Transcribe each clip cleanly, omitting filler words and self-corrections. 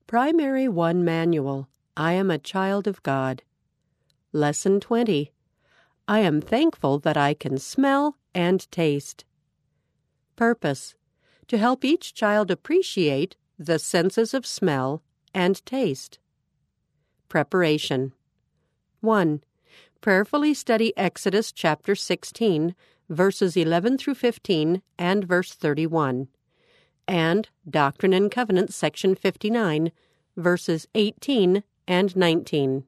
Primary 1 Manual, I Am a Child of God. Lesson 20. I am thankful that I can smell and taste. Purpose: to help each child appreciate the senses of smell and taste. Preparation. 1. Prayerfully study Exodus chapter 16, verses 11 through 15 and verse 31. And Doctrine and Covenants, section 59, verses 18 and 19.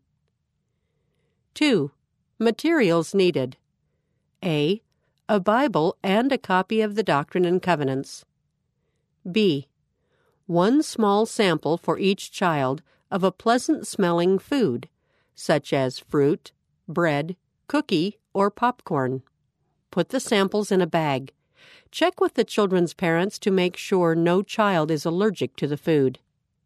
2. Materials needed. A. A Bible and a copy of the Doctrine and Covenants. B. One small sample for each child of a pleasant-smelling food, such as fruit, bread, cookie, or popcorn. Put the samples in a bag. Check with the children's parents to make sure no child is allergic to the food.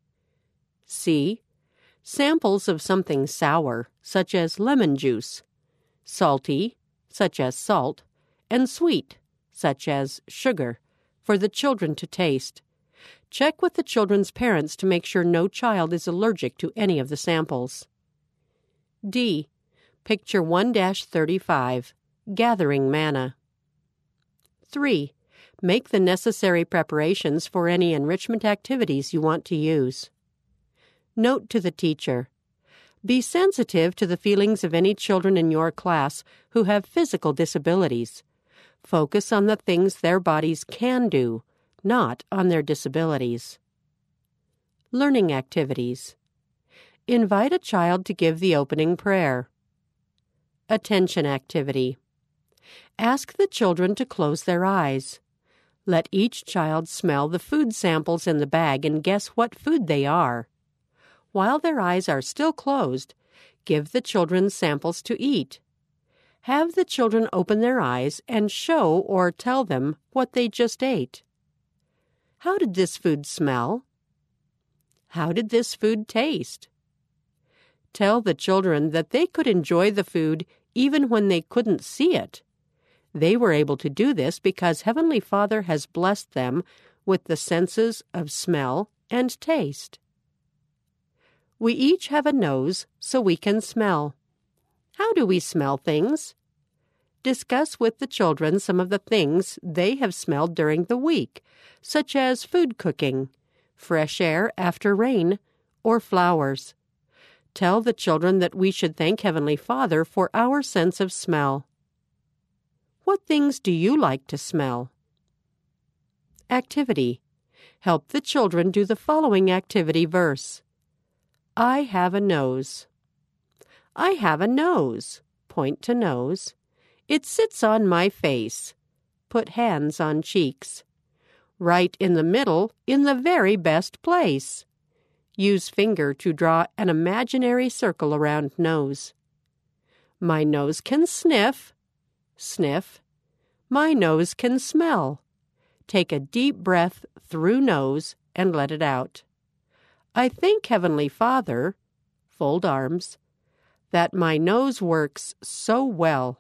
C. Samples of something sour, such as lemon juice, salty, such as salt, and sweet, such as sugar, for the children to taste. Check with the children's parents to make sure no child is allergic to any of the samples. D. Picture 1-35, Gathering Manna. 3. Make the necessary preparations for any enrichment activities you want to use. Note to the teacher: be sensitive to the feelings of any children in your class who have physical disabilities. Focus on the things their bodies can do, not on their disabilities. Learning activities. Invite a child to give the opening prayer. Attention activity. Ask the children to close their eyes. Let each child smell the food samples in the bag and guess what food they are. While their eyes are still closed, give the children samples to eat. Have the children open their eyes and show or tell them what they just ate. How did this food smell? How did this food taste? Tell the children that they could enjoy the food even when they couldn't see it. They were able to do this because Heavenly Father has blessed them with the senses of smell and taste. We each have a nose so we can smell. How do we smell things? Discuss with the children some of the things they have smelled during the week, such as food cooking, fresh air after rain, or flowers. Tell the children that we should thank Heavenly Father for our sense of smell. What things do you like to smell? Activity. Help the children do the following activity verse. I have a nose. I have a nose. Point to nose. It sits on my face. Put hands on cheeks. Right in the middle, in the very best place. Use finger to draw an imaginary circle around nose. My nose can sniff. Sniff. My nose can smell. Take a deep breath through nose and let it out. I thank Heavenly Father, fold arms, that my nose works so well.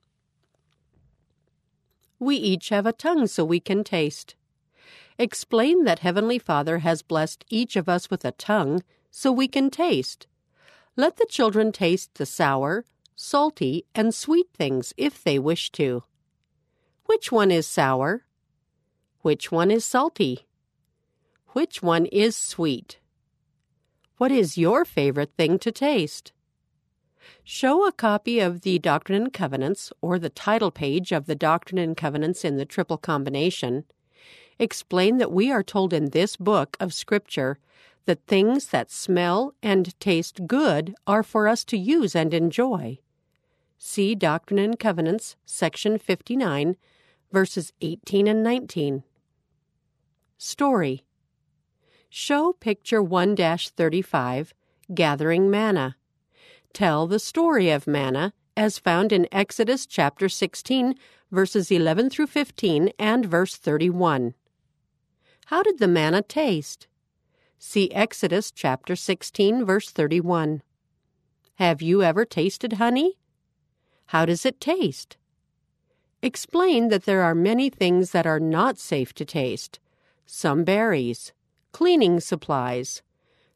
We each have a tongue so we can taste. Explain that Heavenly Father has blessed each of us with a tongue so we can taste. Let the children taste the sour, salty, and sweet things if they wish to. Which one is sour? Which one is salty? Which one is sweet? What is your favorite thing to taste? Show a copy of the Doctrine and Covenants or the title page of the Doctrine and Covenants in the Triple Combination. Explain that we are told in this book of Scripture that things that smell and taste good are for us to use and enjoy. See Doctrine and Covenants, section 59, verses 18 and 19. Story. Show picture 1-35, Gathering Manna. Tell the story of manna as found in Exodus chapter 16, verses 11 through 15 and verse 31. How did the manna taste? See Exodus chapter 16, verse 31. Have you ever tasted honey? How does it taste? Explain that there are many things that are not safe to taste. Some berries, cleaning supplies,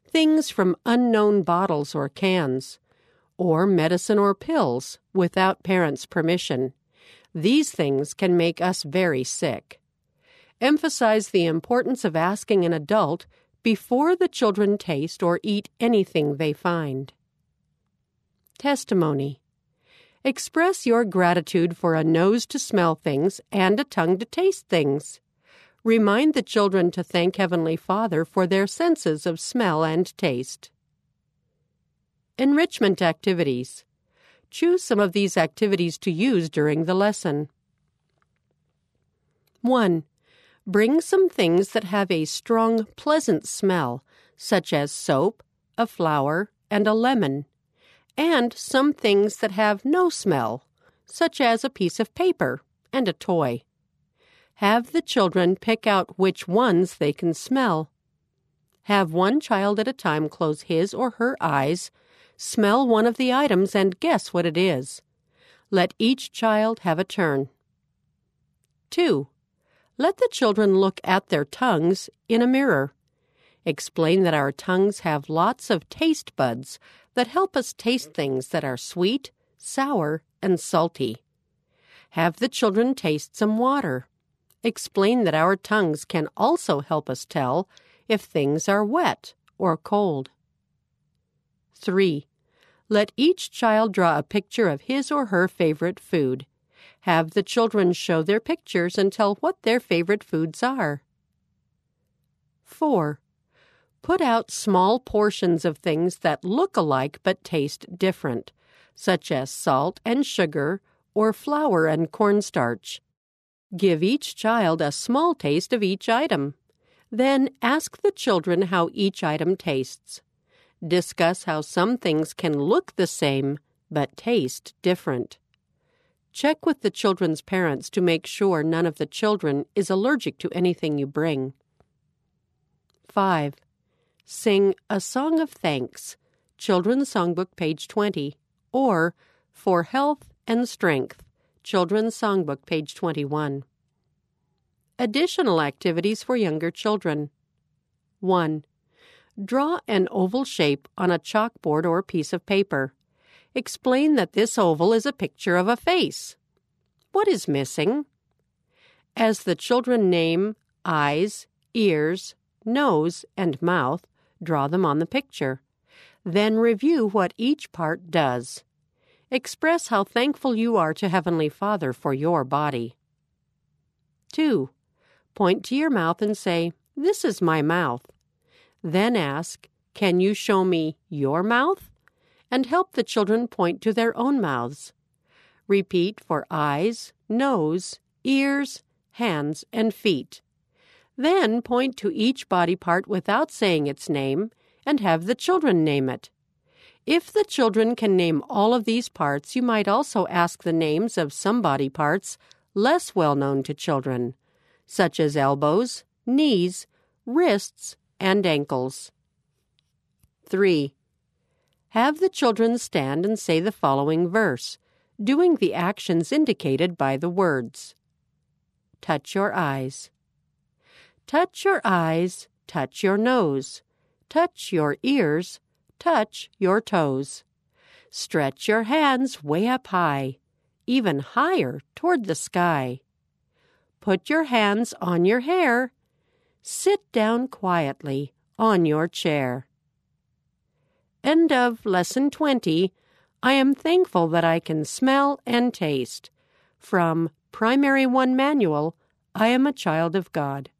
things from unknown bottles or cans, or medicine or pills without parents' permission. These things can make us very sick. Emphasize the importance of asking an adult before the children taste or eat anything they find. Testimony. Express your gratitude for a nose to smell things and a tongue to taste things. Remind the children to thank Heavenly Father for their senses of smell and taste. Enrichment activities. Choose some of these activities to use during the lesson. 1. Bring some things that have a strong, pleasant smell, such as soap, a flower, and a lemon, and some things that have no smell, such as a piece of paper and a toy. Have the children pick out which ones they can smell. Have one child at a time close his or her eyes, smell one of the items, and guess what it is. Let each child have a turn. 2. Let the children look at their tongues in a mirror. Explain that our tongues have lots of taste buds that help us taste things that are sweet, sour, and salty. Have the children taste some water. Explain that our tongues can also help us tell if things are wet or cold. 3. Let each child draw a picture of his or her favorite food. Have the children show their pictures and tell what their favorite foods are. 4. Put out small portions of things that look alike but taste different, such as salt and sugar or flour and cornstarch. Give each child a small taste of each item. Then ask the children how each item tastes. Discuss how some things can look the same but taste different. Check with the children's parents to make sure none of the children is allergic to anything you bring. 5. Sing a song of thanks, Children's Songbook, page 20, or For Health and Strength, Children's Songbook, page 21. Additional activities for younger children. 1. Draw an oval shape on a chalkboard or piece of paper. Explain that this oval is a picture of a face. What is missing? As the children name eyes, ears, nose, and mouth, draw them on the picture. Then review what each part does. Express how thankful you are to Heavenly Father for your body. 2. Point to your mouth and say, "This is my mouth." Then ask, "Can you show me your mouth?" And help the children point to their own mouths. Repeat for eyes, nose, ears, hands, and feet. Then point to each body part without saying its name and have the children name it. If the children can name all of these parts, you might also ask the names of some body parts less well known to children, such as elbows, knees, wrists, and ankles. 3. Have the children stand and say the following verse, doing the actions indicated by the words. Touch your eyes. Touch your eyes, touch your nose, touch your ears, touch your toes. Stretch your hands way up high, even higher toward the sky. Put your hands on your hair. Sit down quietly on your chair. End of Lesson 20. I am thankful that I can smell and taste. From Primary 1 Manual, I Am a Child of God.